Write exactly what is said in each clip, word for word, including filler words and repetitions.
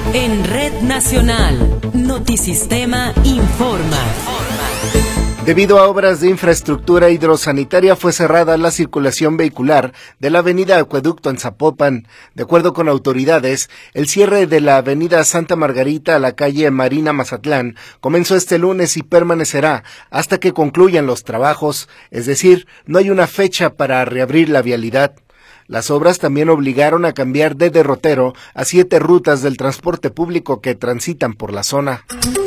En Red Nacional, Notisistema informa. Debido a obras de infraestructura hidrosanitaria fue cerrada la circulación vehicular de la avenida Acueducto en Zapopan. De acuerdo con autoridades, el cierre de la avenida Santa Margarita a la calle Marina Mazatlán comenzó este lunes y permanecerá hasta que concluyan los trabajos, es decir, no hay una fecha para reabrir la vialidad. Las obras también obligaron a cambiar de derrotero a siete rutas del transporte público que transitan por la zona.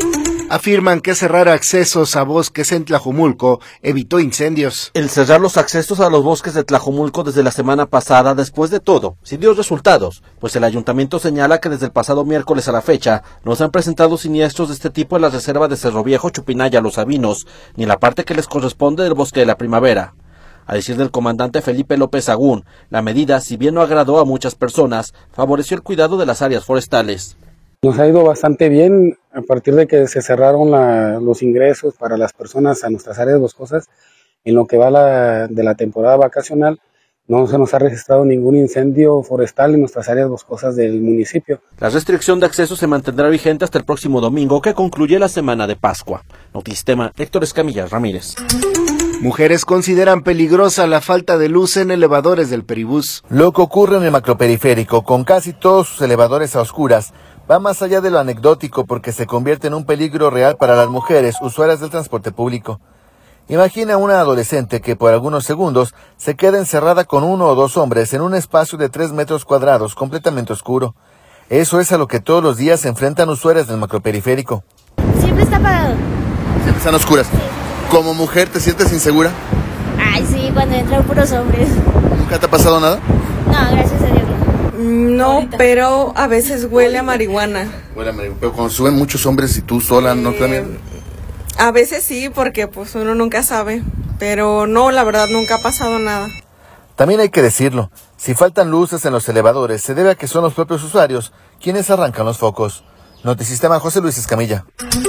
Afirman que cerrar accesos a bosques en Tlajomulco evitó incendios. El cerrar los accesos a los bosques de Tlajomulco desde la semana pasada, después de todo, sí dio resultados, pues el ayuntamiento señala que desde el pasado miércoles a la fecha no se han presentado siniestros de este tipo en la reserva de Cerro Viejo, Chupinaya, Los Sabinos, ni en la parte que les corresponde del Bosque de la Primavera. A decir del comandante Felipe López Agún, la medida, si bien no agradó a muchas personas, favoreció el cuidado de las áreas forestales. Nos ha ido bastante bien a partir de que se cerraron la, los ingresos para las personas a nuestras áreas boscosas. En lo que va la, de la temporada vacacional, no se nos ha registrado ningún incendio forestal en nuestras áreas boscosas del municipio. La restricción de acceso se mantendrá vigente hasta el próximo domingo, que concluye la semana de Pascua. Notisistema, Héctor Escamilla Ramírez. Mujeres consideran peligrosa la falta de luz en elevadores del Peribús. Lo que ocurre en el macroperiférico, con casi todos sus elevadores a oscuras, va más allá de lo anecdótico porque se convierte en un peligro real para las mujeres usuarias del transporte público. Imagina una adolescente que por algunos segundos se queda encerrada con uno o dos hombres en un espacio de tres metros cuadrados completamente oscuro. Eso es a lo que todos los días se enfrentan usuarias del macroperiférico. Siempre está apagado. Siempre están oscuras. ¿Como mujer te sientes insegura? Ay, sí, cuando entran puros hombres. ¿Nunca te ha pasado nada? No, gracias a Dios. No, ahorita. Pero a veces huele a marihuana. Huele a marihuana, pero cuando suben muchos hombres y tú sola, ¿no te da miedo? A veces sí, porque pues uno nunca sabe, pero no, la verdad nunca ha pasado nada. También hay que decirlo, si faltan luces en los elevadores, se debe a que son los propios usuarios quienes arrancan los focos. Notisistema, José Luis Escamilla.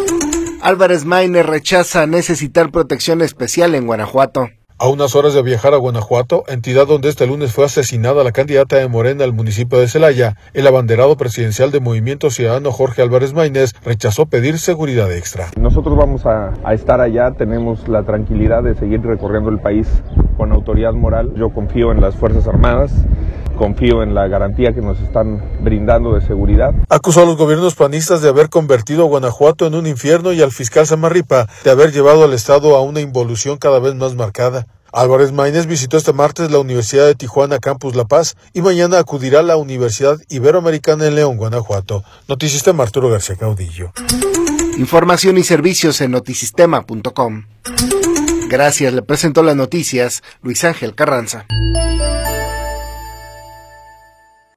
Álvarez Maínez rechaza necesitar protección especial en Guanajuato. A unas horas de viajar a Guanajuato, entidad donde este lunes fue asesinada la candidata de Morena al municipio de Celaya, el abanderado presidencial de Movimiento Ciudadano Jorge Álvarez Maínez rechazó pedir seguridad extra. Nosotros vamos a, a estar allá, tenemos la tranquilidad de seguir recorriendo el país con autoridad moral. Yo confío en las Fuerzas Armadas, confío en la garantía que nos están brindando de seguridad. Acusó a los gobiernos panistas de haber convertido a Guanajuato en un infierno y al fiscal Samarripa de haber llevado al Estado a una involución cada vez más marcada. Álvarez Maínez visitó este martes la Universidad de Tijuana Campus La Paz y mañana acudirá a la Universidad Iberoamericana en León, Guanajuato. Notisistema, Arturo García Caudillo. Información y servicios en notisistema punto com. Gracias, le presentó las noticias Luis Ángel Carranza.